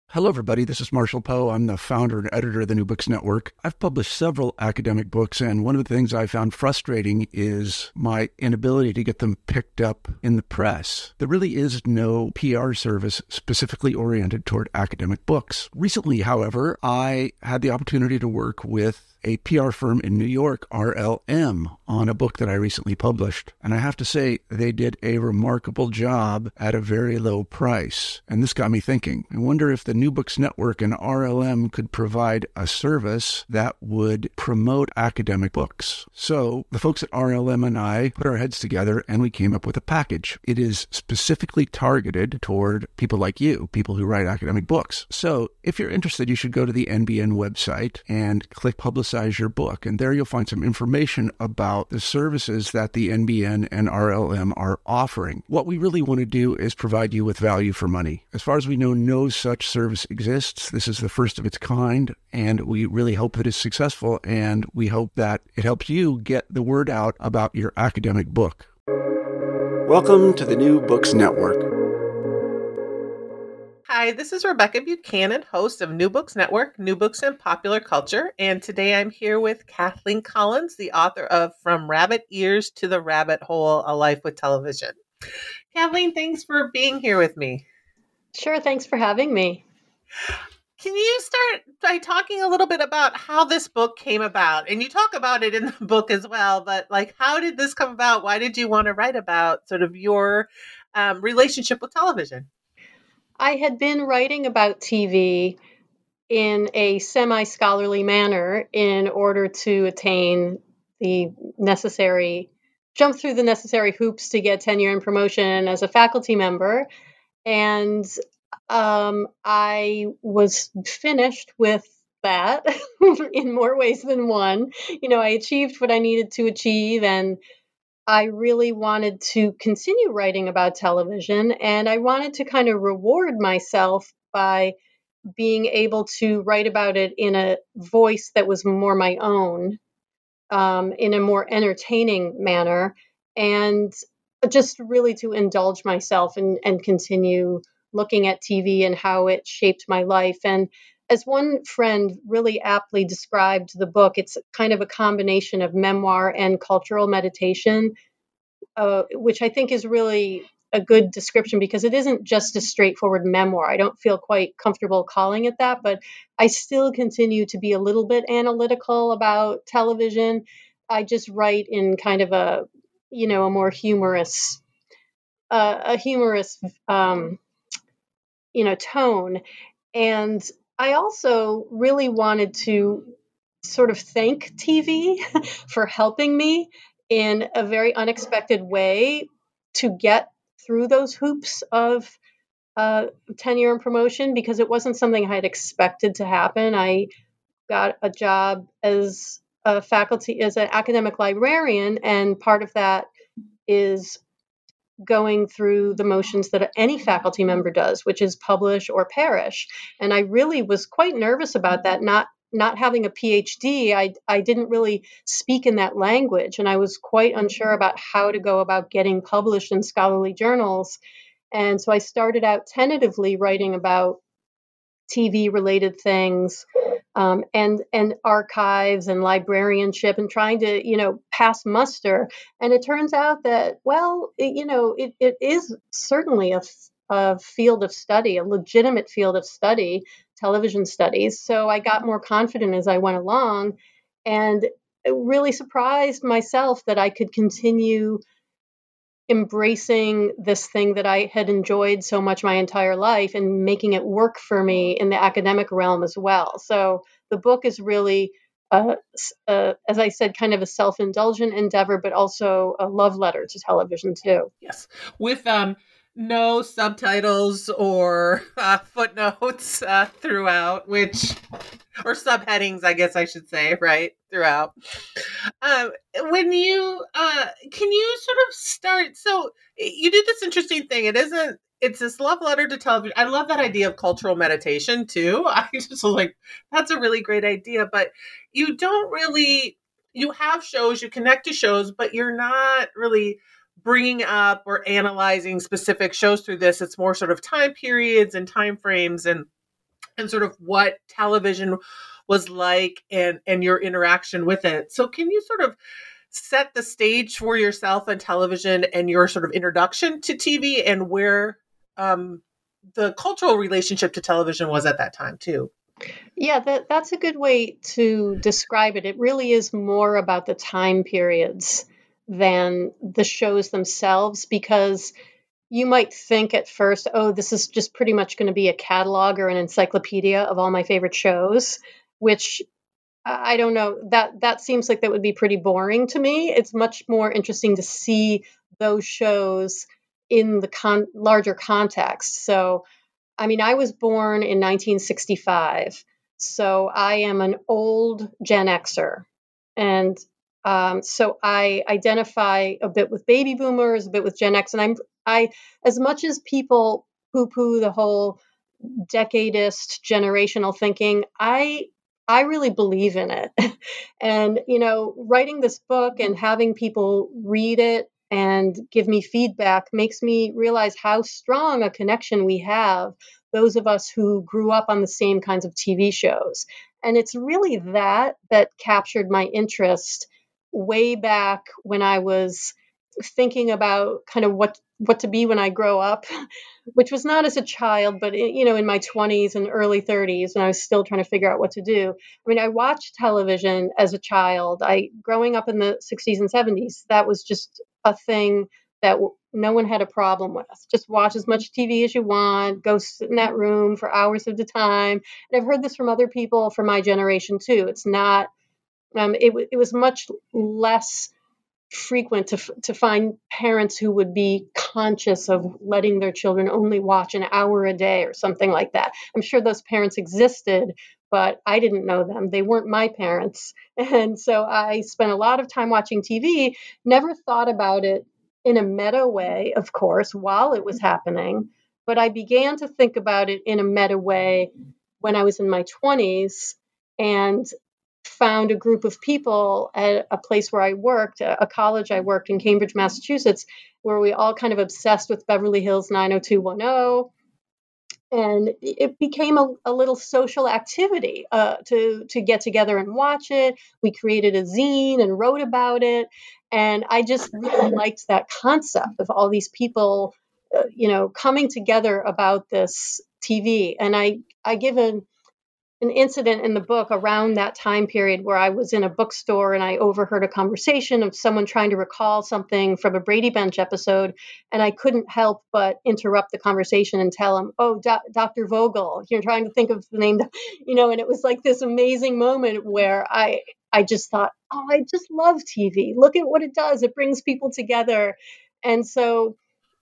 Hello, everybody. This is Marshall Poe. I'm the founder and editor of the New Books Network. I've published several academic books, and one of the things I found frustrating is my inability to get them picked up in the press. There really is no PR service specifically oriented toward academic books. Recently, however, I had the opportunity to work with a PR firm in New York, RLM, on a book that I recently published. And I have to say, they did a remarkable job at a very low price. And this got me thinking. I wonder if the New Books Network and RLM could provide a service that would promote academic books. So the folks at RLM and I put our heads together and we came up with a package. It is specifically targeted toward people like you, people who write academic books. So if you're interested, you should go to the NBN website and click Publicize Your Book. And there you'll find some information about the services that the NBN and RLM are offering. What we really want to do is provide you with value for money. As far as we know, no such service exists. This is the first of its kind, and we really hope that it's successful, and we hope that it helps you get the word out about your academic book. Welcome to the New Books Network. Hi, this is Rebecca Buchanan, host of New Books Network, New Books and Popular Culture, and today I'm here with Kathleen Collins, the author of From Rabbit Ears to the Rabbit Hole, A Life with Television. Kathleen, thanks for being here with me. Sure, thanks for having me. Can you start by talking a little bit about how this book came about? And you talk about it in the book as well, but how did this come about? Why did you want to write about sort of your relationship with television? I had been writing about TV in a semi-scholarly manner in order to attain the necessary, jump through the necessary hoops to get tenure and promotion as a faculty member. And I was finished with that in more ways than one. I achieved what I needed to achieve, and I really wanted to continue writing about television, and I wanted to kind of reward myself by being able to write about it in a voice that was more my own, in a more entertaining manner, and just really to indulge myself and continue looking at TV and how it shaped my life. And as one friend really aptly described the book, it's kind of a combination of memoir and cultural meditation, which I think is really a good description because it isn't just a straightforward memoir. I don't feel quite comfortable calling it that, but I still continue to be a little bit analytical about television. I just write in kind of a more humorous, tone. And I also really wanted to sort of thank TV for helping me in a very unexpected way to get through those hoops of tenure and promotion, because it wasn't something I had expected to happen. I got a job as an academic librarian, and part of that is going through the motions that any faculty member does, which is publish or perish. And I really was quite nervous about that, not having a PhD. I didn't really speak in that language, and I was quite unsure about how to go about getting published in scholarly journals. And so I started out tentatively writing about TV related things, and archives and librarianship, and trying to pass muster. And it turns out that, well, it is certainly a field of study, a legitimate field of study, television studies. So I got more confident as I went along, and it really surprised myself that I could continue embracing this thing that I had enjoyed so much my entire life and making it work for me in the academic realm as well. So the book is really, as I said, kind of a self-indulgent endeavor, but also a love letter to television too. Yes, with no subtitles or footnotes throughout, or subheadings, I guess I should say, right, throughout. When you, can you sort of start, so you do this interesting thing. It's this love letter to television. I love that idea of cultural meditation too. I just was like, that's a really great idea, but you have shows, you connect to shows, but you're not really bringing up or analyzing specific shows through this. It's more sort of time periods and time frames and and sort of what television was like and your interaction with it. So can you sort of set the stage for yourself and television and your sort of introduction to TV and where the cultural relationship to television was at that time too? Yeah, that's a good way to describe it. It really is more about the time periods than the shows themselves, because you might think at first, oh, this is just pretty much going to be a catalog or an encyclopedia of all my favorite shows, which I don't know. That seems like that would be pretty boring to me. It's much more interesting to see those shows in the larger context. So, I mean, I was born in 1965, so I am an old Gen Xer. And so I identify a bit with baby boomers, a bit with Gen X. And as much as people poo poo the whole decadist generational thinking, I really believe in it. And, writing this book and having people read it and give me feedback makes me realize how strong a connection we have, those of us who grew up on the same kinds of TV shows. And it's really that captured my interest way back when I was thinking about kind of what to be when I grow up, which was not as a child, but in my 20s and early 30s, when I was still trying to figure out what to do. I mean, I watched television as a child. Growing up in the 60s and 70s, that was just a thing that no one had a problem with. Just watch as much TV as you want, go sit in that room for hours at a time. And I've heard this from other people from my generation too. It's not. It was much less frequent to find parents who would be conscious of letting their children only watch an hour a day or something like that. I'm sure those parents existed, but I didn't know them. They weren't my parents. And so I spent a lot of time watching TV, never thought about it in a meta way, of course, while it was happening. But I began to think about it in a meta way when I was in my 20s and found a group of people at a place where I worked, a college I worked in Cambridge, Massachusetts, where we all kind of obsessed with Beverly Hills 90210. And it became a little social activity to get together and watch it. We created a zine and wrote about it. And I just really liked that concept of all these people, coming together about this TV. And I give an incident in the book around that time period where I was in a bookstore and I overheard a conversation of someone trying to recall something from a Brady Bunch episode. And I couldn't help but interrupt the conversation and tell him, oh, Dr. Vogel, you're trying to think of the name, and it was like this amazing moment where I just thought, oh, I just love TV. Look at what it does. It brings people together. And so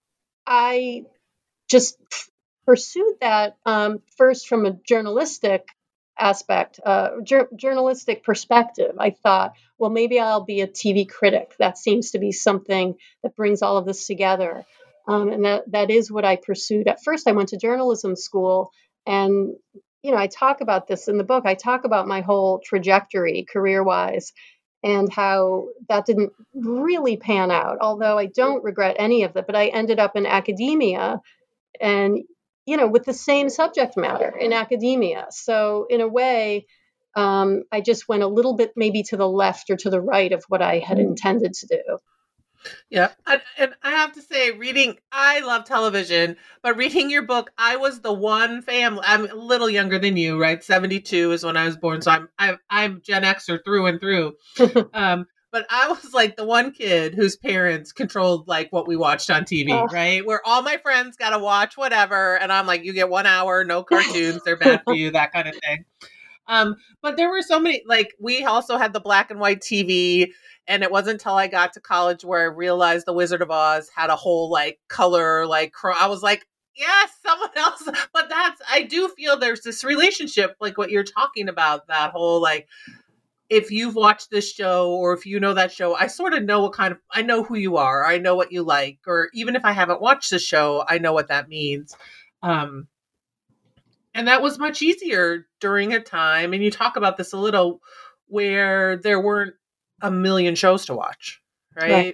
I just pursued that first from a journalistic aspect, journalistic perspective. I thought, well, maybe I'll be a TV critic. That seems to be something that brings all of this together. And that is what I pursued. At first, I went to journalism school, and I talk about this in the book. I talk about my whole trajectory career-wise and how that didn't really pan out, although I don't regret any of it. But I ended up in academia and with the same subject matter in academia. So in a way, I just went a little bit maybe to the left or to the right of what I had intended to do. Yeah. And I have to say, I love television, but reading your book, I was the one family, I'm a little younger than you, right? 72 is when I was born. So I'm Gen Xer through and through. But I was like the one kid whose parents controlled like what we watched on TV, right? Where all my friends got to watch whatever. And I'm like, you get 1 hour, no cartoons, they're bad for you, that kind of thing. But there were so many, like we also had the black and white TV. And it wasn't until I got to college where I realized The Wizard of Oz had a whole like color, like I was like, yes, someone else. But I do feel there's this relationship, like what you're talking about, that whole like, if you've watched this show or if you know that show, I sort of know I know who you are. I know what you like. Or even if I haven't watched the show, I know what that means. And that was much easier during a time. And you talk about this a little where there weren't a million shows to watch. Right.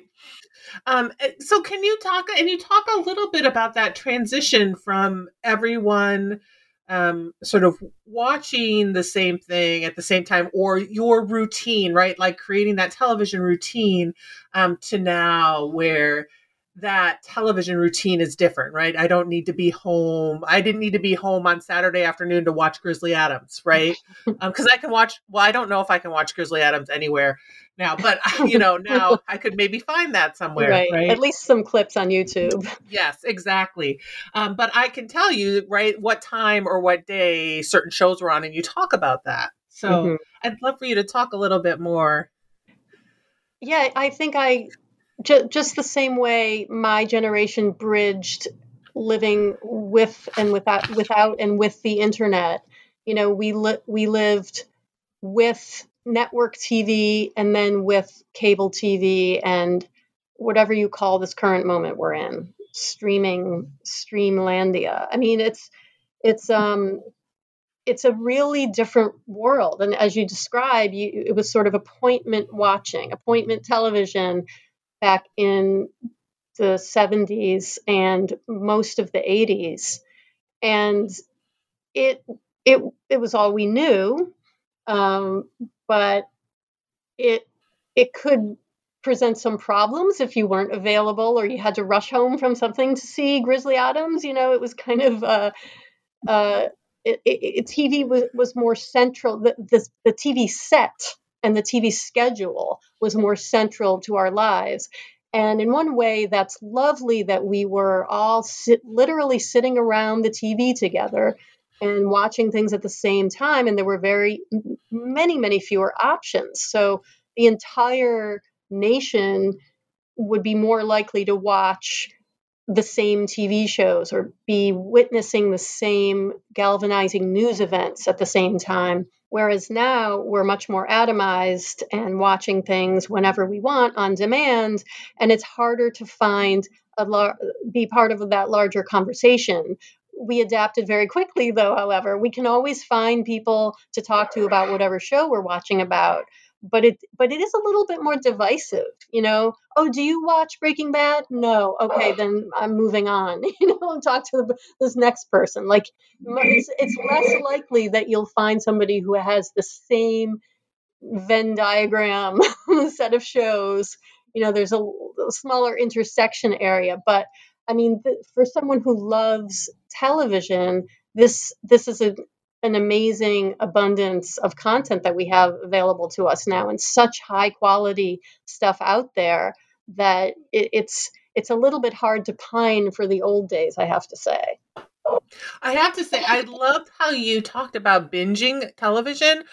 So can you talk a little bit about that transition from everyone sort of watching the same thing at the same time, or your routine, right? Like creating that television routine to now where that television routine is different, right? I don't need to be home. I didn't need to be home on Saturday afternoon to watch Grizzly Adams, right? Because I can watch, well, I don't know if I can watch Grizzly Adams anywhere now, but now I could maybe find that somewhere, Right. At right? least some clips on YouTube. Yes, exactly. But I can tell you, right, what time or what day certain shows were on, and you talk about that. So Hmm. I'd love for you to talk a little bit more. Yeah, I think just the same way my generation bridged living with and without and with the internet. We lived with network TV and then with cable TV and whatever you call this current moment we're in, streamlandia. I mean, it's it's a really different world. And as you describe, it was sort of appointment watching, appointment television back in the 70s and most of the 80s. And it it was all we knew, um, but it it could present some problems if you weren't available or you had to rush home from something to see Grizzly Adams. It was kind of uh, TV was more central. The TV set and the TV schedule was more central to our lives. And in one way, that's lovely that we were all literally sitting around the TV together and watching things at the same time. And there were many fewer options. So the entire nation would be more likely to watch the same TV shows or be witnessing the same galvanizing news events at the same time. Whereas now we're much more atomized and watching things whenever we want on demand, and it's harder to find be part of that larger conversation. We adapted very quickly, though. However, we can always find people to talk to about whatever show we're watching about. But it is a little bit more divisive. Oh, do you watch Breaking Bad? No. Okay, then I'm moving on. And talk to this next person. Like it's less likely that you'll find somebody who has the same Venn diagram set of shows. There's a smaller intersection area, but I mean, for someone who loves television, this is an amazing abundance of content that we have available to us now, and such high quality stuff out there that it's a little bit hard to pine for the old days, I have to say. I have to say, I loved how you talked about binging television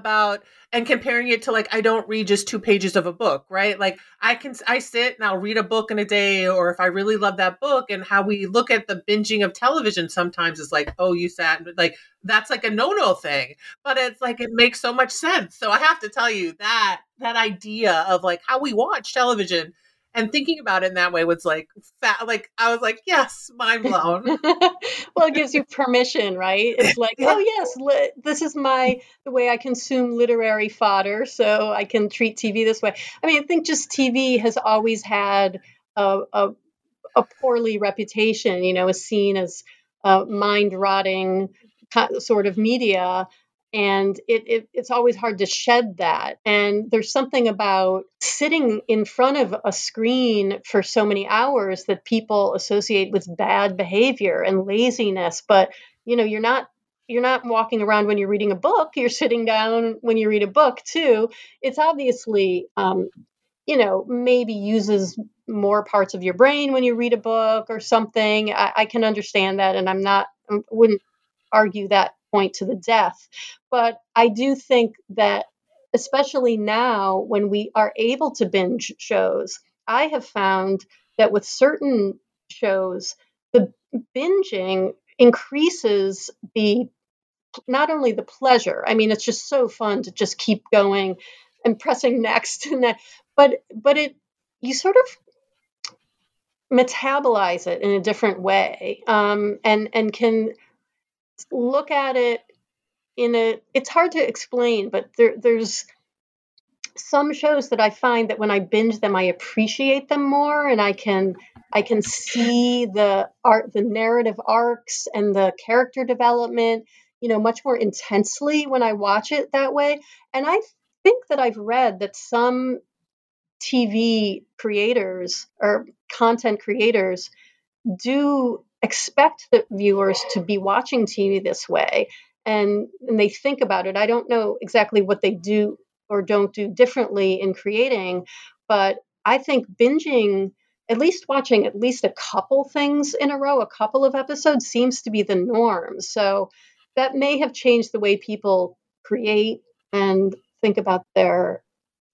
and comparing it to, like, I don't read just 2 pages of a book, right? Like I sit and I'll read a book in a day, or if I really love that book, and how we look at the binging of television sometimes is like, oh, you sat, like, that's like a no thing, but it's like, it makes so much sense. So I have to tell you that idea of like how we watch television and thinking about it in that way was like like I was like, yes, mind blown. Well, it gives you permission, right? It's like, Yeah. oh yes, this is the way I consume literary fodder, so I can treat TV this way. I mean, I think just TV has always had a poorly reputation. Is seen as mind rotting sort of media. And it's always hard to shed that. And there's something about sitting in front of a screen for so many hours that people associate with bad behavior and laziness. But you're not walking around when you're reading a book. You're sitting down when you read a book too. It's obviously maybe uses more parts of your brain when you read a book or something. I can understand that, and I wouldn't argue that point to the death. But I do think that, especially now when we are able to binge shows, I have found that with certain shows, the binging increases the not only the pleasure. I mean, it's just so fun to just keep going and pressing next and that, but it you sort of metabolize it in a different way, and can look at it it's hard to explain, but there's some shows that I find that when I binge them, I appreciate them more, and I can I can see the narrative arcs and the character development, much more intensely when I watch it that way. And I think that I've read that some TV creators or content creators do expect the viewers to be watching TV this way, and they think about it. I don't know exactly what they do or don't do differently in creating, but I think binging, at least watching at least a couple things in a row, a couple of episodes, seems to be the norm. So that may have changed the way people create and think about their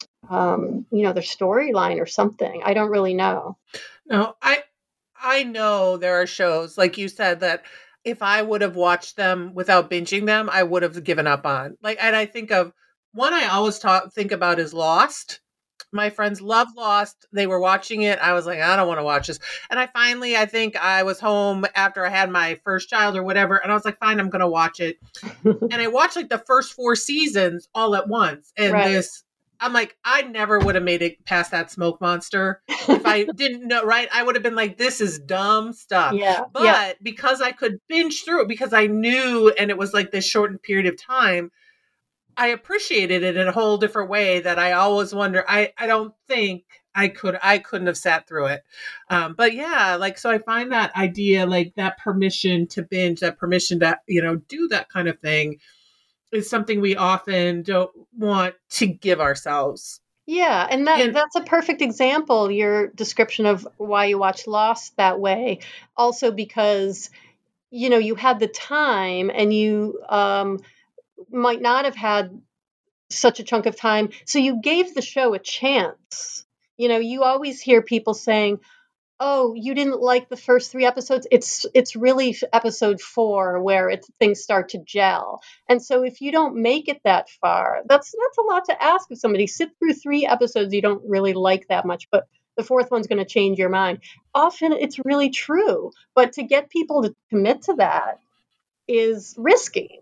their storyline or something. I don't really know. No, I know there are shows, like you said, that if I would have watched them without binging them, I would have given up on. Like, and I think of one I always think about is Lost. My friends love Lost. They were watching it. I was like, I don't want to watch this. And I think I was home after I had my first child or whatever. And I was like, fine, I'm going to watch it. And I watched like the first 4 seasons all at once. And Right. I'm like, I never would have made it past that smoke monster if I didn't know, right? I would have been like, this is dumb stuff. Yeah. But because I could binge through it, because I knew, and it was like this shortened period of time, I appreciated it in a whole different way that I always wonder. I don't think I couldn't have sat through it. But yeah, like, so I find that idea, like that permission to binge, that permission to, do that kind of thing, is something we often don't want to give ourselves. Yeah, and that's a perfect example, your description of why you watch Lost that way. Also because, you had the time and you might not have had such a chunk of time. So you gave the show a chance. You always hear people saying, oh, you didn't like the first 3 episodes. It's really episode 4 where things start to gel. And so if you don't make it that far, that's a lot to ask of somebody. Sit through 3 episodes you don't really like that much, but the 4th one's going to change your mind. Often it's really true, but to get people to commit to that is risky.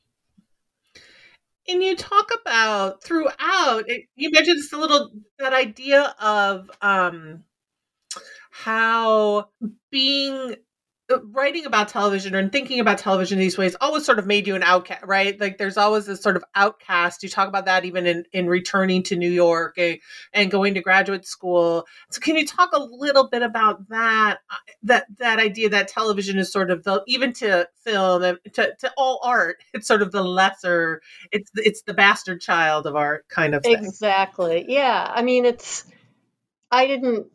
And you talk about throughout, you mentioned just that idea of how writing about television and thinking about television these ways always sort of made you an outcast, right? Like there's always this sort of outcast. You talk about that even in returning to New York and going to graduate school. So can you talk a little bit about that idea that television is sort of even to film and to all art, it's sort of the lesser, it's the bastard child of art kind of thing. Exactly. Yeah. I mean, I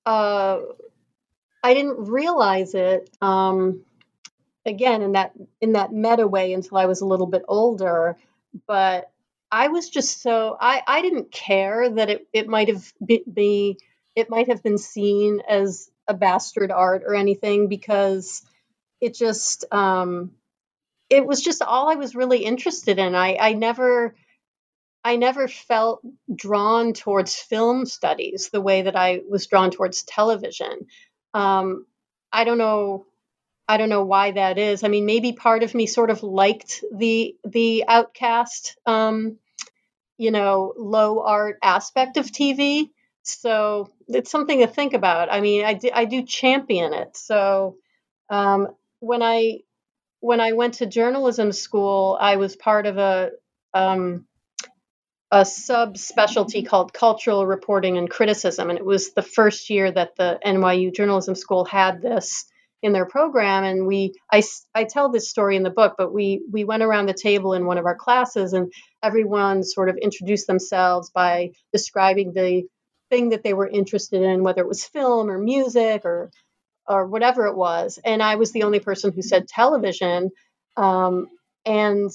didn't realize it again in that meta way until I was a little bit older, but I was just I didn't care that it might have been seen as a bastard art or anything, because it just it was just all I was really interested in. I never felt drawn towards film studies the way that I was drawn towards television. I don't know why that is. I mean, maybe part of me sort of liked the outcast, low art aspect of TV. So it's something to think about. I mean, I do champion it. So when I went to journalism school, I was part of a subspecialty called cultural reporting and criticism. And it was the first year that the NYU Journalism School had this in their program. And I tell this story in the book, but we went around the table in one of our classes and everyone sort of introduced themselves by describing the thing that they were interested in, whether it was film or music or whatever it was. And I was the only person who said television. And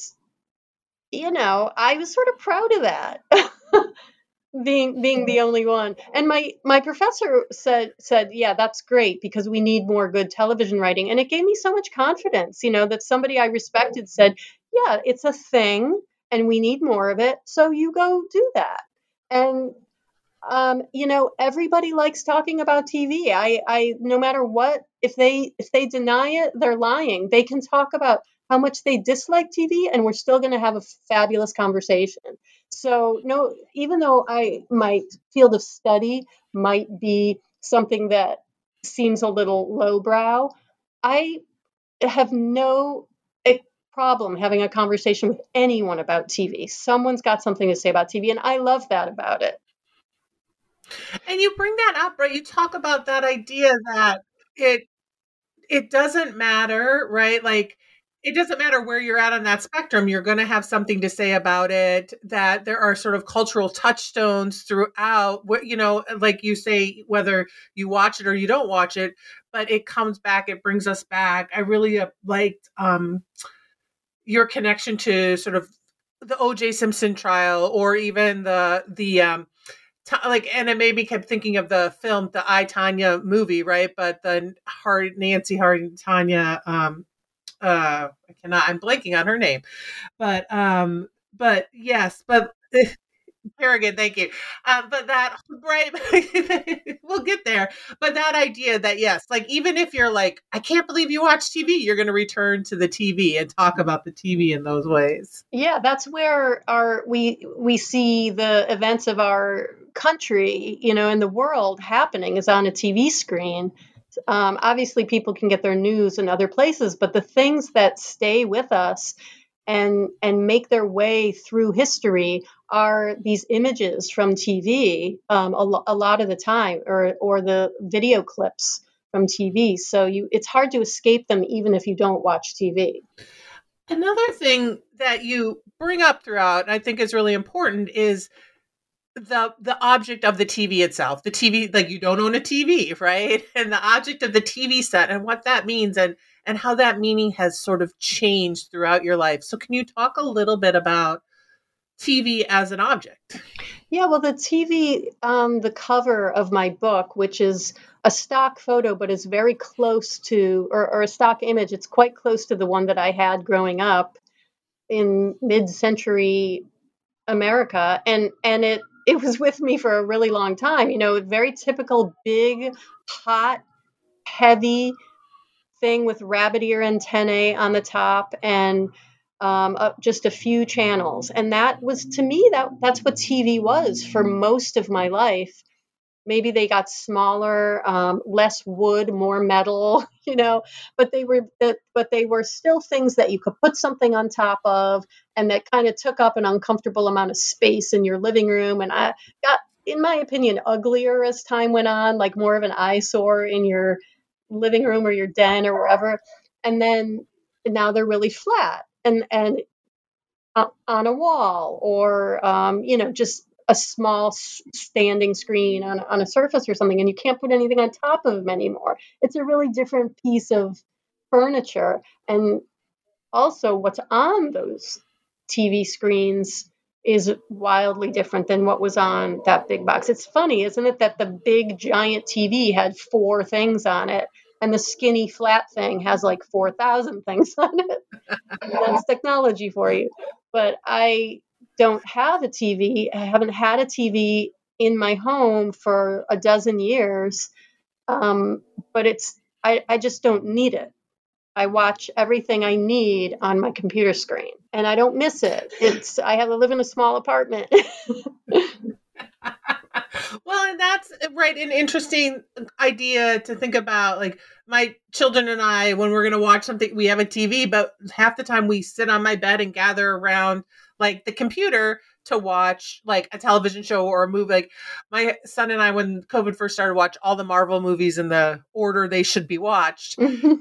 I was sort of proud of that, being the only one. And my professor said, yeah, that's great because we need more good television writing. And it gave me so much confidence, that somebody I respected said, yeah, it's a thing and we need more of it. So you go do that. And everybody likes talking about TV. I no matter what, if they deny it, they're lying. They can talk about how much they dislike TV, and we're still going to have a fabulous conversation. So no, even though my field of study might be something that seems a little lowbrow. I have no problem having a conversation with anyone about TV. Someone's got something to say about TV, and I love that about it. And you bring that up, right? You talk about that idea that it doesn't matter, right? Like, it doesn't matter where you're at on that spectrum. You're going to have something to say about it, that there are sort of cultural touchstones throughout, like you say, whether you watch it or you don't watch it, but it comes back, it brings us back. I really liked your connection to sort of the O.J. Simpson trial, or even and it maybe kept thinking of the film, the I, Tonya movie, right? But the Nancy Hardy, Tanya, I'm blanking on her name, but yes, but Kerrigan, thank you. But that, right, we'll get there. But that idea that, yes, like, even if you're like, I can't believe you watch TV, you're going to return to the TV and talk about the TV in those ways. Yeah, that's where we see the events of our country, in the world happening, is on a TV screen. Obviously, people can get their news in other places, but the things that stay with us and make their way through history are these images from TV, a lot of the time, or the video clips from TV. So it's hard to escape them, even if you don't watch TV. Another thing that you bring up throughout, and I think is really important, is the object of the TV itself. The TV, like, you don't own a TV, right? And the object of the TV set, and what that means, and how that meaning has sort of changed throughout your life. So can you talk a little bit about TV as an object? Yeah, well, the TV, the cover of my book, which is a stock photo, but is very close to, or a stock image, it's quite close to the one that I had growing up in mid-century America. And it was with me for a really long time, very typical big, hot, heavy thing with rabbit ear antennae on the top, and just a few channels. And that was, to me, that's what TV was for most of my life. Maybe they got smaller, less wood, more metal, but they were still things that you could put something on top of, and that kind of took up an uncomfortable amount of space in your living room. And I got, in my opinion, uglier as time went on, like more of an eyesore in your living room or your den or wherever. And then now they're really flat and on a wall, or just a small standing screen on a surface or something, and you can't put anything on top of them anymore. It's a really different piece of furniture. And also, what's on those TV screens is wildly different than what was on that big box. It's funny, isn't it, that the big giant TV had 4 things on it, and the skinny flat thing has like 4,000 things on it. That's technology for you. But I don't have a TV. I haven't had a TV in my home for a dozen years. But I just don't need it. I watch everything I need on my computer screen, and I don't miss it. I live in a small apartment. Well, and that's right, an interesting idea to think about. Like, my children and I, when we're going to watch something, we have a TV, but half the time we sit on my bed and gather around like the computer to watch like a television show or a movie. Like, my son and I, when COVID first started, watch all the Marvel movies in the order they should be watched.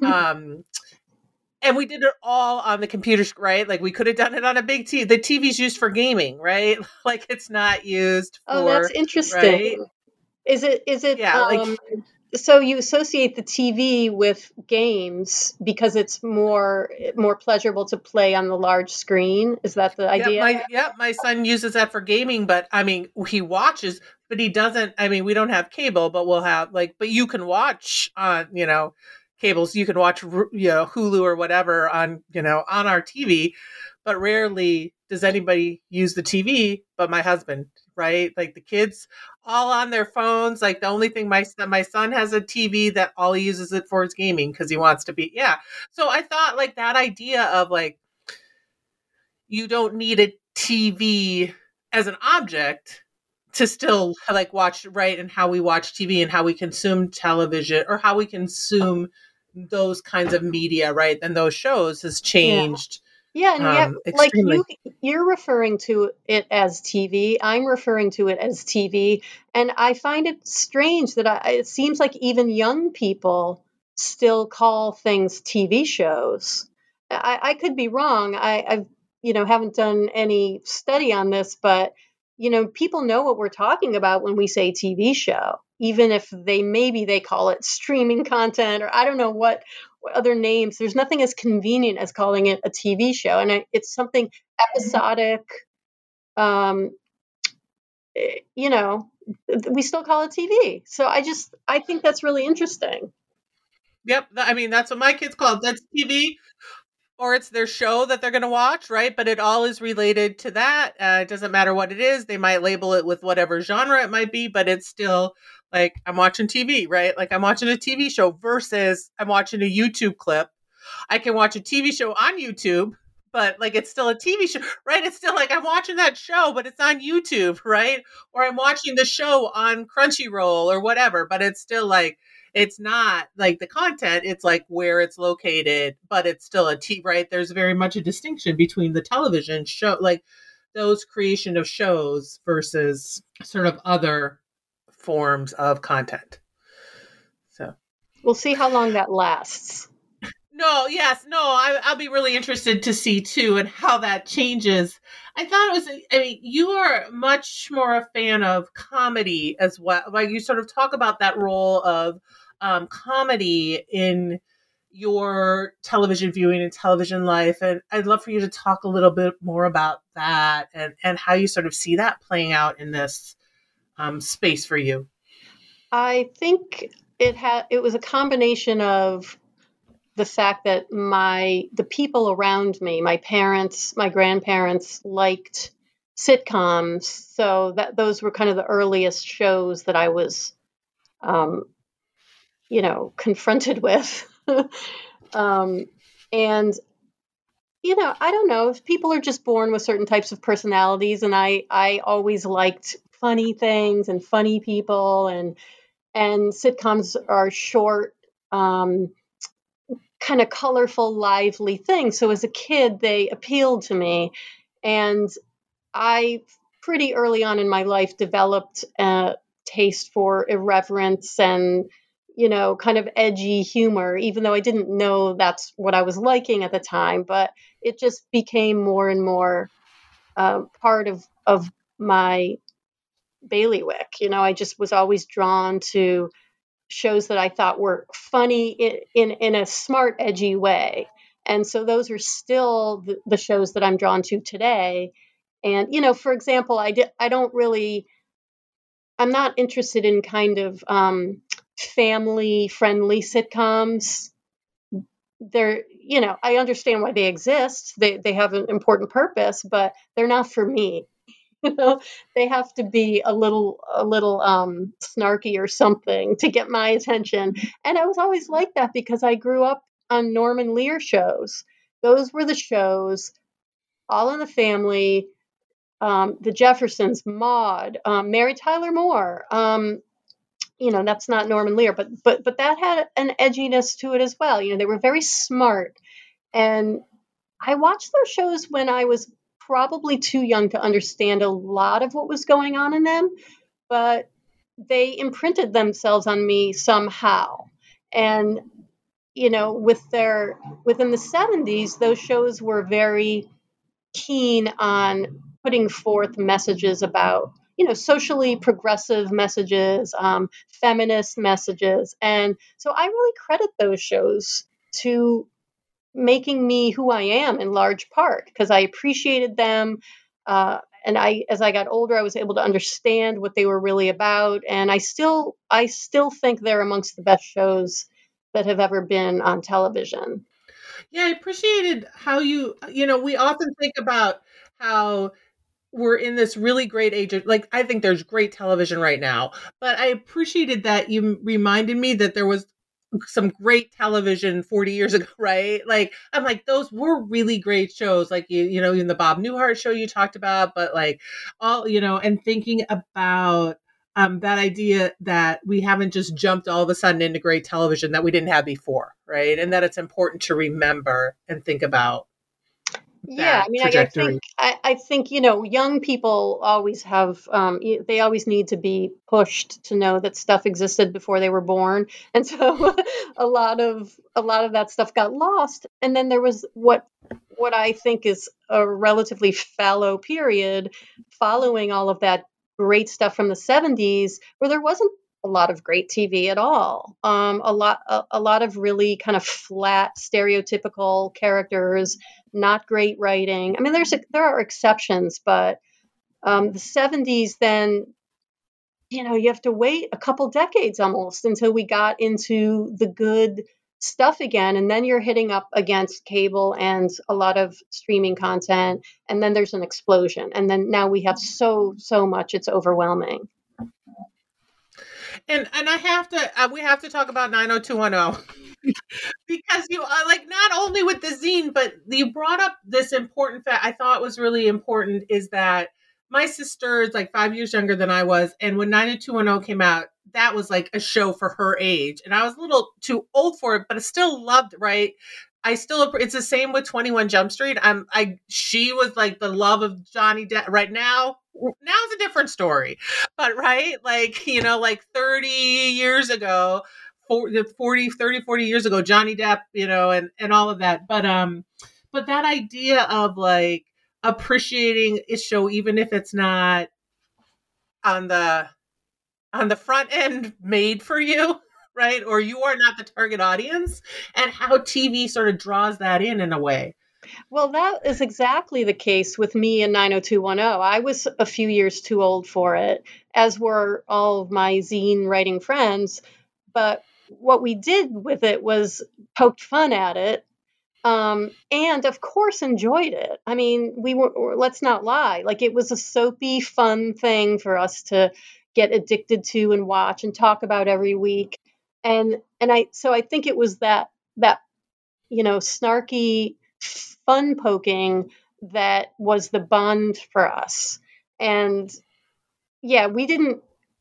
And we did it all on the computer, right? Like, we could have done it on a big TV. The TV's used for gaming, right? Like, it's not used for... Oh, that's interesting. Right? Is it? Yeah, so you associate the TV with games because it's more pleasurable to play on the large screen? Is that the idea? My son uses that for gaming, but I mean, he watches, but he doesn't. I mean, we don't have cable, but we'll have but you can watch on, cables. You can watch, Hulu or whatever on our TV, but rarely does anybody use the TV but my husband, right? Like, the kids all on their phones. Like, the only thing my son has a TV that all he uses it for is gaming because he wants to be. Yeah. So I thought, like, that idea of like, you don't need a TV as an object to still like watch, right, and how we watch TV and how we consume television or how we consume those kinds of media, right, and those shows has Yeah. changed Yeah, and yet, like extremely. you're referring to it as TV. I'm referring to it as TV, and I find it strange that it seems like even young people still call things TV shows. I could be wrong. I've haven't done any study on this, but people know what we're talking about when we say TV show, even if they call it streaming content or I don't know what other names. There's nothing as convenient as calling it a TV show, and it's something episodic. Um, we still call it TV. So I think that's really interesting. Yep, I mean that's what my kids call it. That's TV, or it's their show that they're going to watch, right? But it all is related to that. It doesn't matter what it is. They might label it with whatever genre it might be, but it's still like I'm watching TV, right? Like I'm watching a TV show versus I'm watching a YouTube clip. I can watch a TV show on YouTube, but like it's still a TV show, right? It's still like I'm watching that show, but it's on YouTube, right? Or I'm watching the show on Crunchyroll or whatever, but it's still like it's not like the content, it's like where it's located, but it's still right? There's very much a distinction between the television show, like those creation of shows versus sort of other forms of content. So we'll see how long that lasts. I'll be really interested to see too and how that changes. You are much more a fan of comedy as well. Like you sort of talk about that role of comedy in your television viewing and television life. And I'd love for you to talk a little bit more about that and how you sort of see that playing out in this space for you. I think it was a combination of the fact that the people around me, my parents, my grandparents liked sitcoms, so that those were kind of the earliest shows that I was, confronted with. And I don't know if people are just born with certain types of personalities, and I always liked funny things and funny people, and sitcoms are short, kind of colorful, lively things. So as a kid, they appealed to me. And I, pretty early on in my life, developed a taste for irreverence and, kind of edgy humor, even though I didn't know that's what I was liking at the time. But it just became more and more part of my bailiwick. I just was always drawn to shows that I thought were funny in a smart, edgy way. And so those are still the shows that I'm drawn to today. And, for example, I'm not interested in kind of family friendly sitcoms. I understand why they exist. They have an important purpose, but they're not for me. They have to be a little snarky or something to get my attention. And I was always like that because I grew up on Norman Lear shows. Those were the shows, All in the Family, The Jeffersons, Maude, Mary Tyler Moore. That's not Norman Lear, but that had an edginess to it as well. They were very smart. And I watched those shows when I was probably too young to understand a lot of what was going on in them, but they imprinted themselves on me somehow. And, within the 70s, those shows were very keen on putting forth messages about, socially progressive messages, feminist messages. And so I really credit those shows to making me who I am in large part because I appreciated them. And as I got older, I was able to understand what they were really about. And I still think they're amongst the best shows that have ever been on television. Yeah, I appreciated how we often think about how we're in this really great age of, like, I think there's great television right now, but I appreciated that you reminded me that there was some great television 40 years ago, right? Like, I'm like, those were really great shows. Like, you know, in the Bob Newhart show you talked about, but like all, you know, and thinking about that idea that we haven't just jumped all of a sudden into great television that we didn't have before, right? And that it's important to remember and think about Yeah, that I mean, trajectory. I think, you know, young people always have, they always need to be pushed to know that stuff existed before they were born, and so a lot of that stuff got lost. And then there was what I think is a relatively fallow period following all of that great stuff from the '70s, where there wasn't a lot of great TV at all. A lot of really kind of flat, stereotypical characters, not great writing. I mean, there are exceptions, but the '70s, then, you know, you have to wait a couple decades almost until we got into the good stuff again, and then you're hitting up against cable and a lot of streaming content, and then there's an explosion, and then now we have so much, it's overwhelming. And I have to we have to talk about 90210 because you are like, not only with the zine, but you brought up this important fact I thought was really important, is that my sister is like 5 years younger than I was, and when 90210 came out, that was like a show for her age, and I was a little too old for it, but I still loved it, right? It's the same with 21 Jump Street. She was like the love of Johnny Depp. Right now it's a different story, but right, like, you know, like 30 years ago, 40 years ago, Johnny Depp, you know, and all of that. But that idea of like appreciating a show, even if it's not on the front end made for you, right? Or you are not the target audience, and how TV sort of draws that in a way. Well, that is exactly the case with me and 90210. I was a few years too old for it, as were all of my zine writing friends. But what we did with it was poked fun at it, and of course enjoyed it. I mean, let's not lie, like, it was a soapy, fun thing for us to get addicted to and watch and talk about every week. So I think it was that, you know, snarky fun poking that was the bond for us. And yeah, we didn't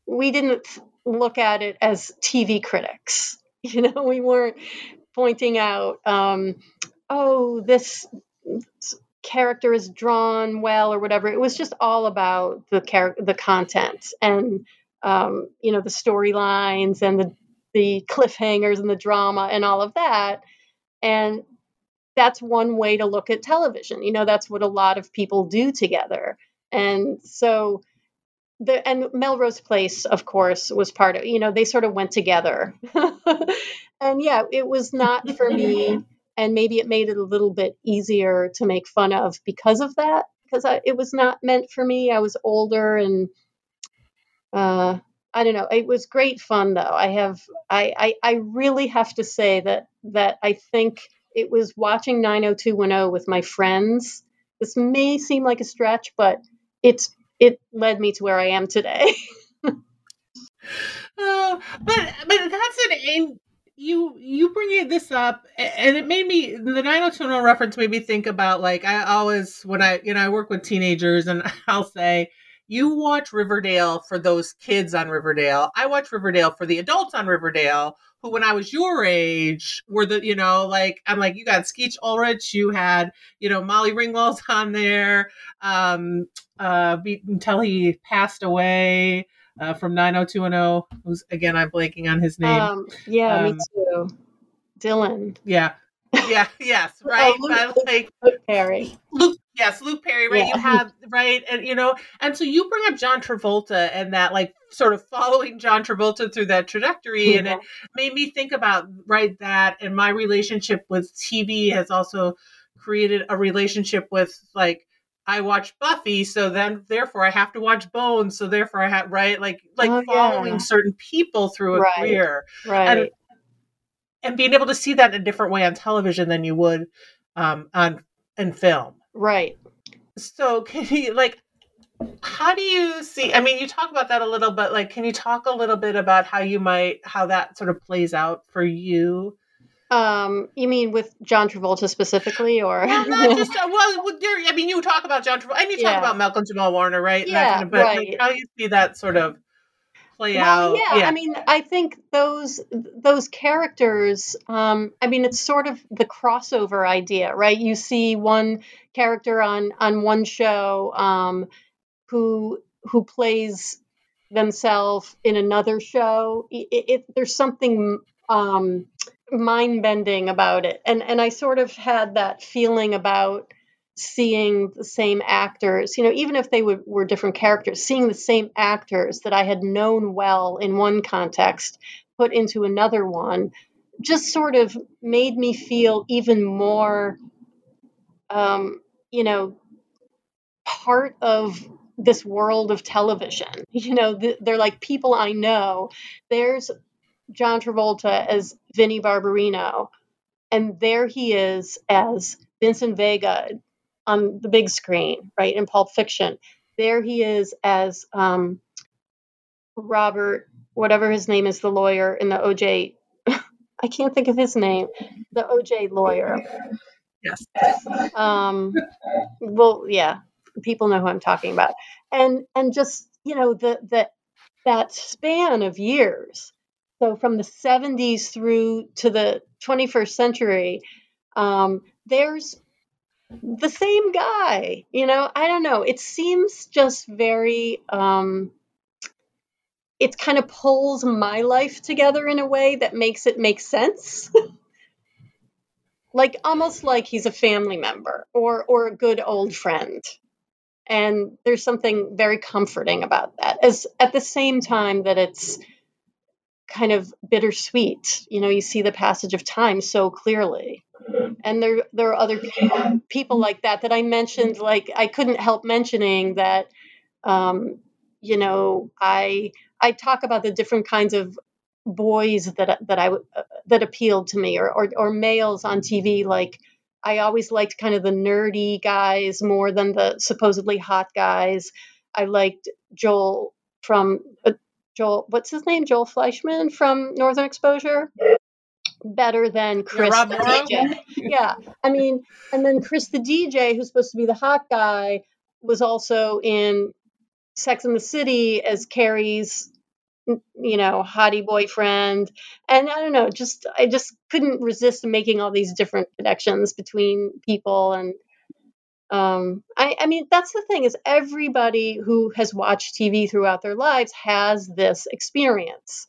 look at it as TV critics. You know, we weren't pointing out, oh, this character is drawn well or whatever. It was just all about the content, and you know, the storylines and the cliffhangers and the drama and all of that. And that's one way to look at television. You know, that's what a lot of people do together. And so and Melrose Place, of course, was part of, you know, they sort of went together. And yeah, it was not for me. And maybe it made it a little bit easier to make fun of because of that, because it was not meant for me. I was older, and I don't know. It was great fun, though. I really have to say that I think it was watching 90210 with my friends. This may seem like a stretch, but it led me to where I am today. But that's you bringing this up, and it made me, the 90210 reference made me think about, like, I always, when I work with teenagers, and I'll say, you watch Riverdale for those kids on Riverdale. I watch Riverdale for the adults on Riverdale, who, when I was your age, were the, you know, like, I'm like, you got Skeech Ulrich, you had, you know, Molly Ringwald's on there, until he passed away, from 90210, who's, again, I'm blanking on his name. Yeah, me too. Dylan. Yeah. Yes, right. Luke, But like Luke Perry. Luke Perry, right? Yeah. You have, right, and you know, and so you bring up John Travolta and that, like, sort of following John Travolta through that trajectory, and it made me think about, right, that, and my relationship with TV has also created a relationship with, like, I watch Buffy, so then therefore I have to watch Bones, so therefore I have, right, like following certain people through a career, right, and being able to see that in a different way on television than you would in film. Right. So can you, like, how do you see, I mean, you talk about that a little, but like, can you talk a little bit about how that sort of plays out for you? You mean with John Travolta specifically, or? Well, not just I mean, you talk about John Travolta and you talk Yeah. about Malcolm Jamal Warner, right? And that Yeah, kind of, but like right. how you see that sort of play Well, out. yeah, Yeah. I mean, I think those characters, I mean, it's sort of the crossover idea, right? You see one character on one show, who plays themselves in another show. There's something mind bending about it, and I sort of had that feeling about seeing the same actors, even if they were different characters, seeing the same actors that I had known well in one context put into another one, just sort of made me feel even more, um, you know, part of this world of television. They're like people I know. There's John Travolta as Vinnie Barbarino, and there he is as Vincent Vega on the big screen, right, in Pulp Fiction. There he is as Robert, whatever his name is, the lawyer in the OJ. I can't think of his name. The OJ lawyer. Yes. Well, yeah, people know who I'm talking about, and just that span of years. So from the 70s through to the 21st century, there's the same guy. I don't know. It seems just very. It kind of pulls my life together in a way that makes it make sense. Like almost like he's a family member or a good old friend. And there's something very comforting about that, as at the same time that it's kind of bittersweet. You see the passage of time so clearly. And there are other people like that I mentioned. Like I couldn't help mentioning that, I talk about the different kinds of boys that appealed to me, or males on TV. Like I always liked kind of the nerdy guys more than the supposedly hot guys. I liked Joel, what's his name? Joel Fleischman from Northern Exposure, better than Yeah, Chris Rob the Morrow. DJ. Yeah, I mean, and then Chris the DJ, who's supposed to be the hot guy, was also in Sex and the City as Carrie's, hottie boyfriend. And I don't know, I just couldn't resist making all these different connections between people. And I mean, that's the thing, is everybody who has watched TV throughout their lives has this experience.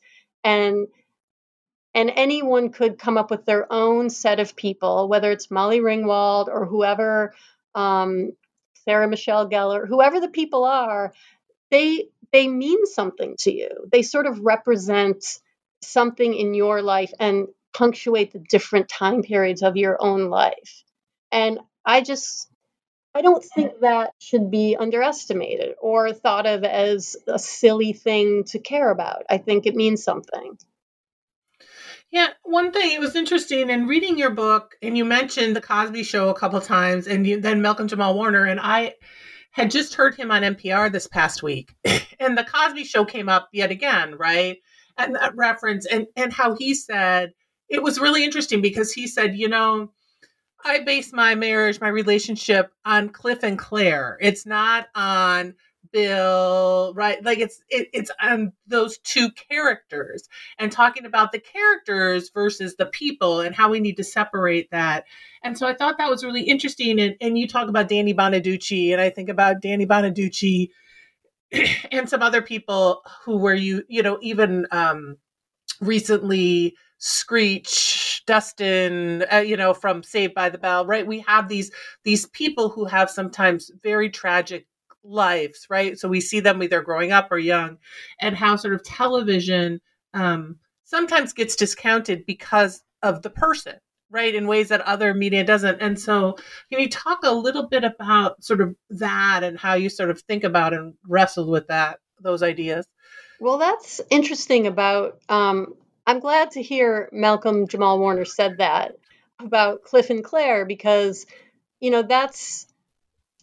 And anyone could come up with their own set of people, whether it's Molly Ringwald or whoever, Sarah Michelle Gellar, whoever the people are. They mean something to you. They sort of represent something in your life and punctuate the different time periods of your own life. And I don't think that should be underestimated or thought of as a silly thing to care about. I think it means something. Yeah, one thing, it was interesting in reading your book, and you mentioned the Cosby Show a couple times, and then Malcolm Jamal Warner, and I had just heard him on NPR this past week, and the Cosby Show came up yet again, right? And that reference, and how he said it was really interesting because he said, I base my marriage, my relationship on Cliff and Claire. It's not on Bill, right? Like it's on those two characters, and talking about the characters versus the people and how we need to separate that. And so I thought that was really interesting. And you talk about Danny Bonaducci, and I think about Danny Bonaducci and some other people who were even recently Screech, Dustin, from Saved by the Bell, right? We have these people who have sometimes very tragic lives, right? So we see them either growing up or young, and how sort of television sometimes gets discounted because of the person, right? In ways that other media doesn't. And so can you talk a little bit about sort of that and how you sort of think about and wrestle with those ideas? Well, that's interesting about. I'm glad to hear Malcolm Jamal Warner said that about Cliff and Claire, because that's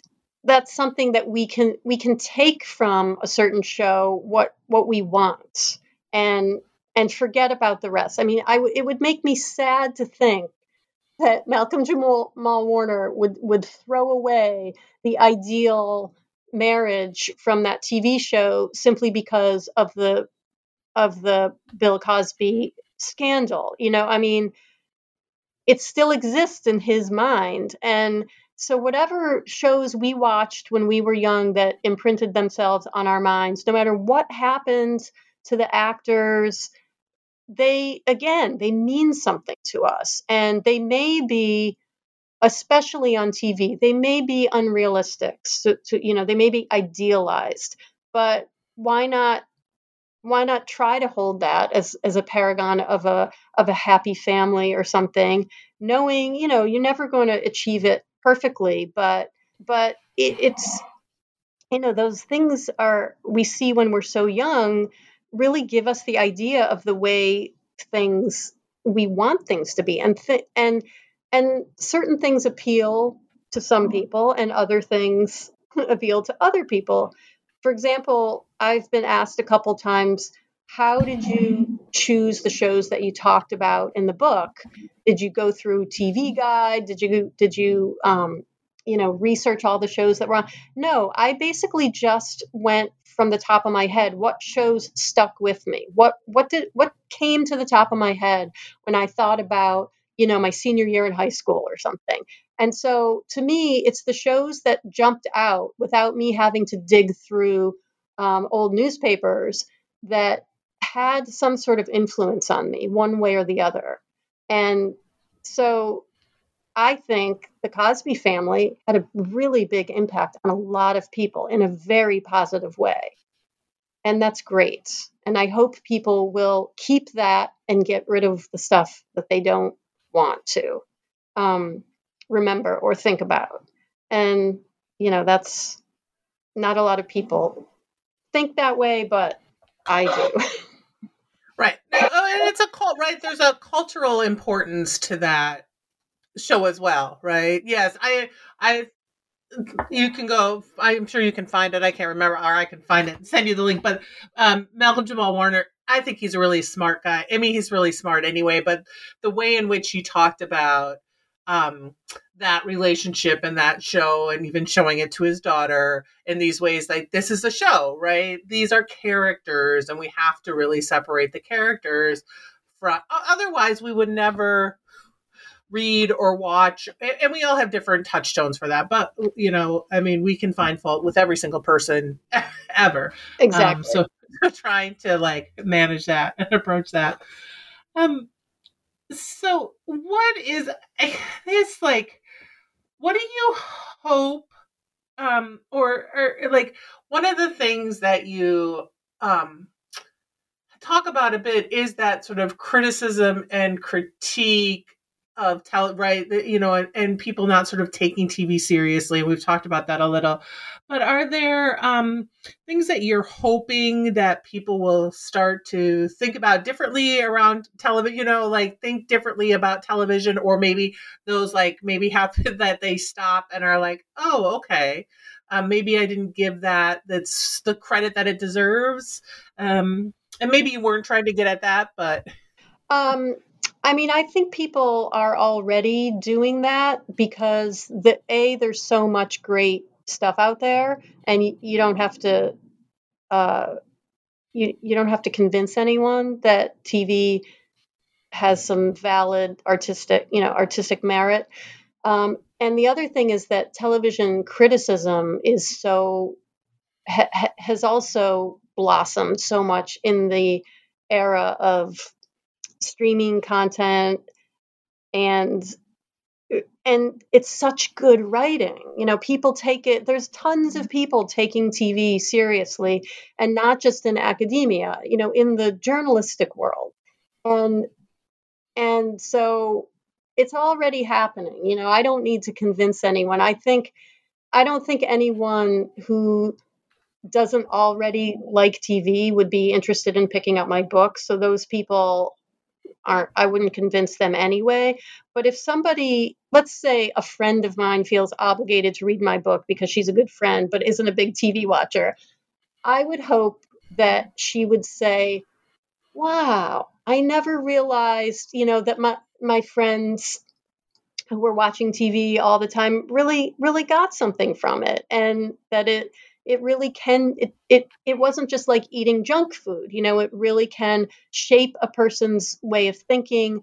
that's something that we can take from a certain show what we want, and forget about the rest. I mean, it would make me sad to think that Malcolm Jamal Warner would throw away the ideal marriage from that TV show simply because of the Bill Cosby scandal. I mean, it still exists in his mind. And so whatever shows we watched when we were young that imprinted themselves on our minds, no matter what happened to the actors, they mean something to us. And they may be, especially on TV, they may be unrealistic. So, they may be idealized, but why not try to hold that as a paragon of a happy family or something, knowing you're never going to achieve it perfectly, but it's those things we see when we're so young really give us the idea of the way we want things to be, and certain things appeal to some people and other things appeal to other people. For example, I've been asked a couple times, how did you choose the shows that you talked about in the book? Did you go through TV Guide? Did you research all the shows that were on? No, I basically just went from the top of my head. What shows stuck with me? What came to the top of my head when I thought about my senior year in high school or something? And so to me, it's the shows that jumped out without me having to dig through old newspapers that had some sort of influence on me one way or the other. And so I think the Cosby Family had a really big impact on a lot of people in a very positive way. And that's great. And I hope people will keep that and get rid of the stuff that they don't want to remember or think about. And, that's not a lot of people think that way, but I do. Right. And it's a cult, right? There's a cultural importance to that show as well, right? Yes, you can go. I'm sure you can find it. I can't remember, or I can find it and send you the link. But Malcolm Jamal Warner, I think he's a really smart guy. I mean, he's really smart anyway. But the way in which he talked about that relationship and that show, and even showing it to his daughter in these ways, like, this is a show, right? These are characters, and we have to really separate the characters from. Otherwise, we would never read or watch, and we all have different touchstones for that, but I mean, we can find fault with every single person ever. Exactly. So trying to manage that and approach that. So what is this, what do you hope, or one of the things that you talk about a bit is that sort of criticism and critique of right, and people not sort of taking TV seriously. We've talked about that a little, but are there things that you're hoping that people will start to think about differently around television? Think differently about television, or maybe those maybe happen that they stop and are like, oh, okay, maybe I didn't give that's the credit that it deserves. And maybe you weren't trying to get at that, but I mean, I think people are already doing that because there's so much great stuff out there, and you don't have to you don't have to convince anyone that TV has some valid artistic merit. And the other thing is that television criticism is has also blossomed so much in the era of streaming content, and it's such good writing. People take it. There's tons of people taking TV seriously, and not just in academia. In the journalistic world, and so it's already happening. I don't need to convince anyone. I don't think anyone who doesn't already like TV would be interested in picking up my book. So those people I wouldn't convince them anyway. But if somebody, let's say a friend of mine feels obligated to read my book because she's a good friend but isn't a big TV watcher, I would hope that she would say, wow, I never realized, that my friends who were watching TV all the time really, really got something from it. And that it really can, it wasn't just like eating junk food, it really can shape a person's way of thinking,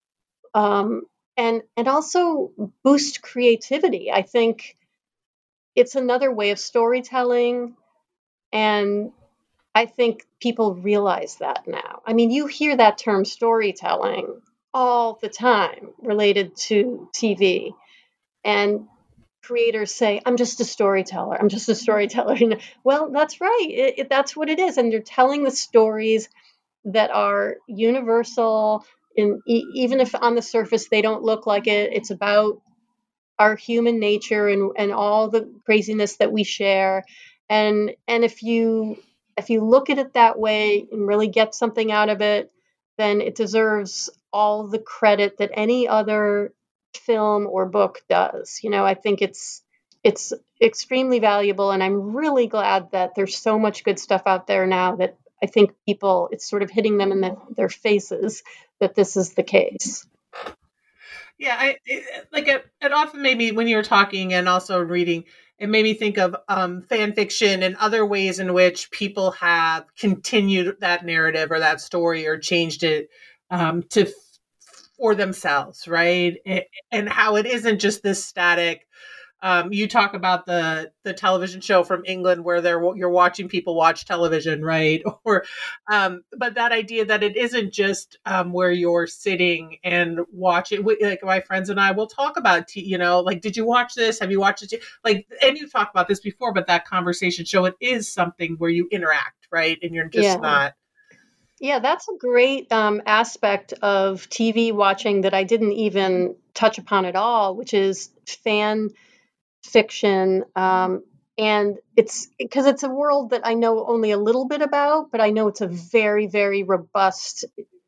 and also boost creativity. I think it's another way of storytelling, and I think people realize that now. I mean, you hear that term storytelling all the time related to TV, and creators say, I'm just a storyteller. I'm just a storyteller. Well, that's right. That's what it is. And they're telling the stories that are universal, even if on the surface they don't look like it. It's about our human nature and all the craziness that we share. And if you look at it that way and really get something out of it, then it deserves all the credit that any other film or book does. I think it's extremely valuable, and I'm really glad that there's so much good stuff out there now that I think people, it's sort of hitting them in their faces that this is the case. Yeah, it often made me, when you were talking and also reading, it made me think of fan fiction and other ways in which people have continued that narrative or that story or changed it to for themselves, right? And how it isn't just this static. You talk about the television show from England where you're watching people watch television, right? Or, but that idea that it isn't just where you're sitting and watching. Like my friends and I will talk about, like, did you watch this? Have you watched it? Like, and you talked about this before, but that conversation show, it is something where you interact, right? And you're just not. Yeah, that's a great aspect of TV watching that I didn't even touch upon at all, which is fan fiction. And it's because it's a world that I know only a little bit about, but I know it's a very, very robust,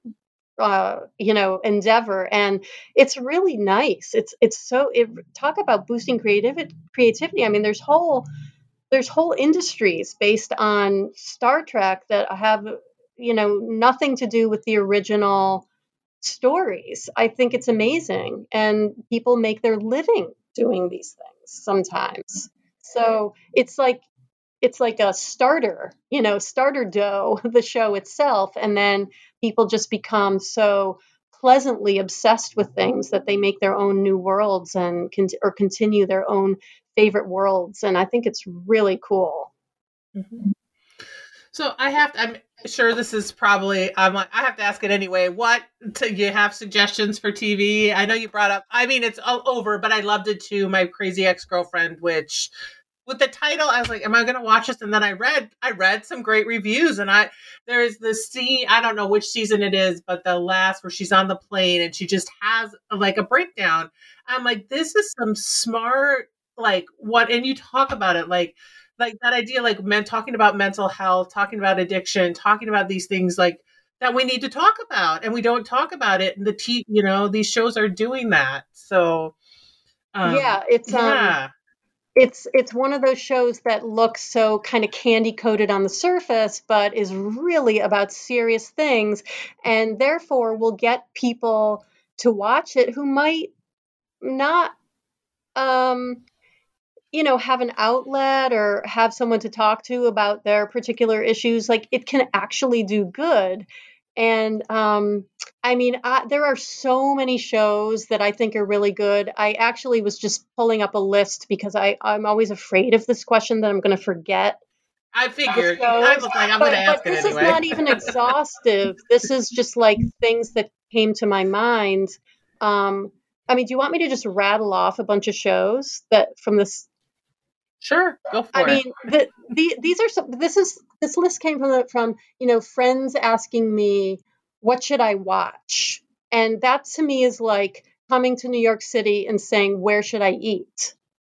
endeavor, and it's really nice. Talk about boosting creativity. I mean, there's whole industries based on Star Trek that have, nothing to do with the original stories. I think it's amazing, and people make their living doing these things sometimes. So it's like a starter dough, the show itself, and then people just become so pleasantly obsessed with things that they make their own new worlds and continue their own favorite worlds. And I think it's really cool. Mm-hmm. So I'm sure this is probably, I have to ask it anyway. You have suggestions for TV? I know you brought up, I mean, it's all over, but I loved it too. My Crazy Ex-Girlfriend, which with the title, I was like, am I going to watch this? And then I read some great reviews, and there's this scene, I don't know which season it is, but the last where she's on the plane and she just has like a breakdown. I'm like, this is some smart, like what, and you talk about it, like that idea, like talking about mental health, talking about addiction, talking about these things like that we need to talk about, and we don't talk about it. And these shows are doing that. So, it's one of those shows that looks so kind of candy coated on the surface, but is really about serious things, and therefore will get people to watch it who might not, have an outlet or have someone to talk to about their particular issues. Like, it can actually do good. And I mean, there are so many shows that I think are really good. I actually was just pulling up a list because I'm always afraid of this question that I'm going to forget. I figured. I was like, I'm going to ask it anyway. This is not even exhaustive. This is just like things that came to my mind. I mean, do you want me to just rattle off a bunch of shows that from this? Sure, go for it. I mean, these are some. This list came from friends asking me, what should I watch, and that to me is like coming to New York City and saying, where should I eat?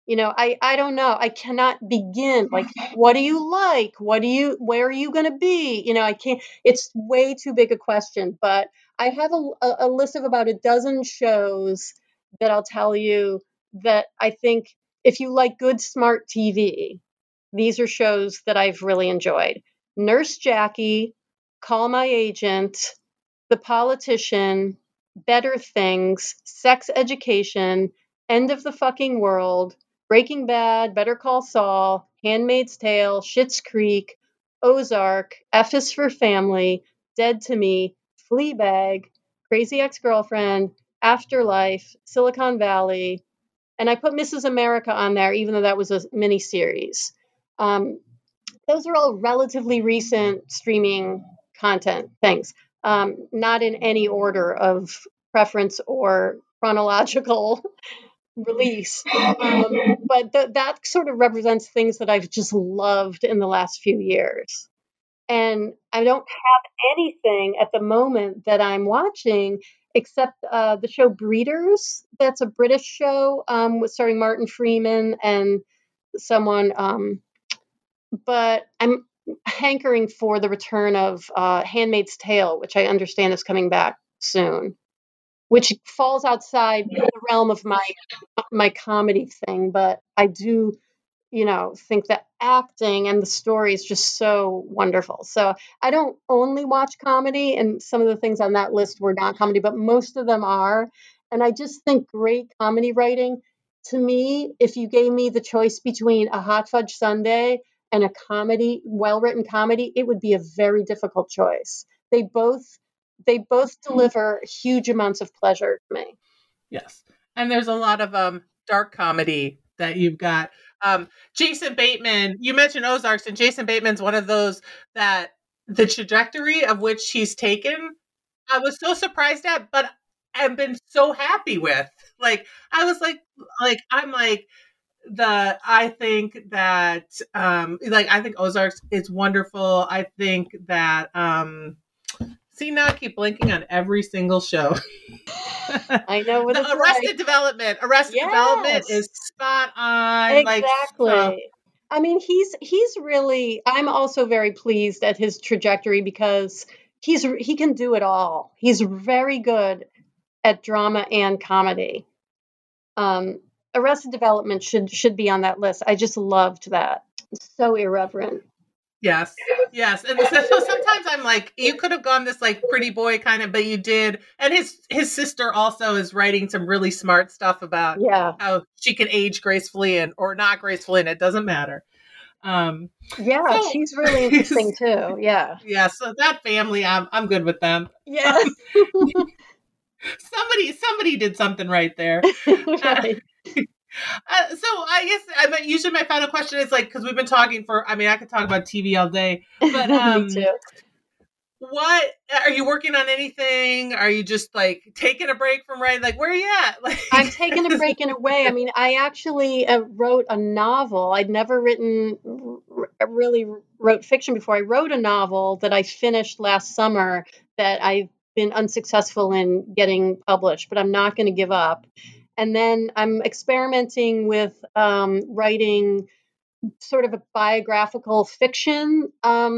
I don't know. I cannot begin. Like, what do you like? Where are you going to be? I can't, it's way too big a question, but I have a list of about a dozen shows that I'll tell you that I think if you like good, smart TV, these are shows that I've really enjoyed. Nurse Jackie, Call My Agent, The Politician, Better Things, Sex Education, End of the Fucking World, Breaking Bad, Better Call Saul, Handmaid's Tale, Schitt's Creek, Ozark, F is for Family, Dead to Me, Fleabag, Crazy Ex-Girlfriend, Afterlife, Silicon Valley, and I put Mrs. America on there, even though that was a miniseries. Those are all relatively recent streaming content things, not in any order of preference or chronological release. But that sort of represents things that I've just loved in the last few years. And I don't have anything at the moment that I'm watching except the show Breeders. That's a British show starring Martin Freeman and someone. But I'm hankering for the return of Handmaid's Tale, which I understand is coming back soon, which falls outside the realm of my comedy thing. But I do, think that acting and the story is just so wonderful. So I don't only watch comedy, and some of the things on that list were not comedy, but most of them are. And I just think great comedy writing, to me, if you gave me the choice between a Hot Fudge Sundae and a comedy, well-written comedy, it would be a very difficult choice. They both deliver huge amounts of pleasure to me. Yes. And there's a lot of dark comedy that you've got. Jason Bateman, you mentioned Ozarks, and Jason Bateman's one of those that the trajectory of which he's taken, I was so surprised at, but I've been so happy with. Like, I was like, I think that, I think Ozarks is wonderful. I think that, see, now I keep blinking on every single show. I know what it's Arrested like. Development. Arrested Development is spot on. Exactly. I mean, he's really. I'm also very pleased at his trajectory because he can do it all. He's very good at drama and comedy. Arrested Development should be on that list. I just loved that. It's so irreverent. Yes. And so sometimes I'm like, you could have gone this like pretty boy kind of, but you did. And his sister also is writing some really smart stuff about how she can age gracefully or not gracefully, and it doesn't matter. She's really interesting too. Yeah. Yeah. So that family, I'm good with them. Yeah. Somebody did something right there. Right. So I guess usually my final question is like, because we've been talking I could talk about TV all day, but Me too. What are you working on? Anything? Are you just like taking a break from writing? Like, where are you at? Like, I'm taking a break in a way. I mean, I actually wrote a novel. I'd never really wrote fiction before. I wrote a novel that I finished last summer that I've been unsuccessful in getting published, but I'm not going to give up. And then I'm experimenting with writing sort of a biographical fiction.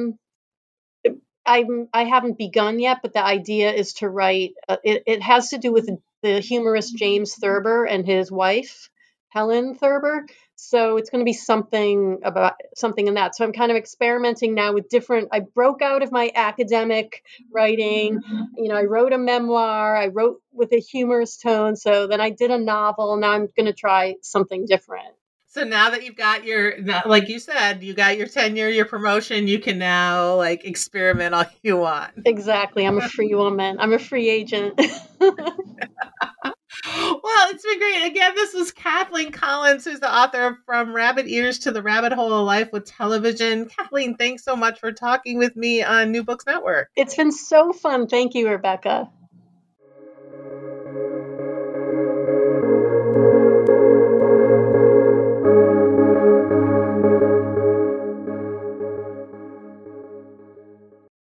I haven't begun yet, but the idea is to write. It has to do with the humorist James Thurber and his wife, Helen Thurber. So it's going to be something in that. So I'm kind of experimenting now with different. I broke out of my academic writing. I wrote a memoir. I wrote with a humorous tone. So then I did a novel. Now I'm going to try something different. So now that you've got like you said, you got your tenure, your promotion, you can now like experiment all you want. Exactly. I'm a free woman. I'm a free agent. Well, it's been great. Again, this is Kathleen Collins, who's the author of From Rabbit Ears to the Rabbit Hole of Life with Television. Kathleen, thanks so much for talking with me on New Books Network. It's been so fun. Thank you, Rebecca.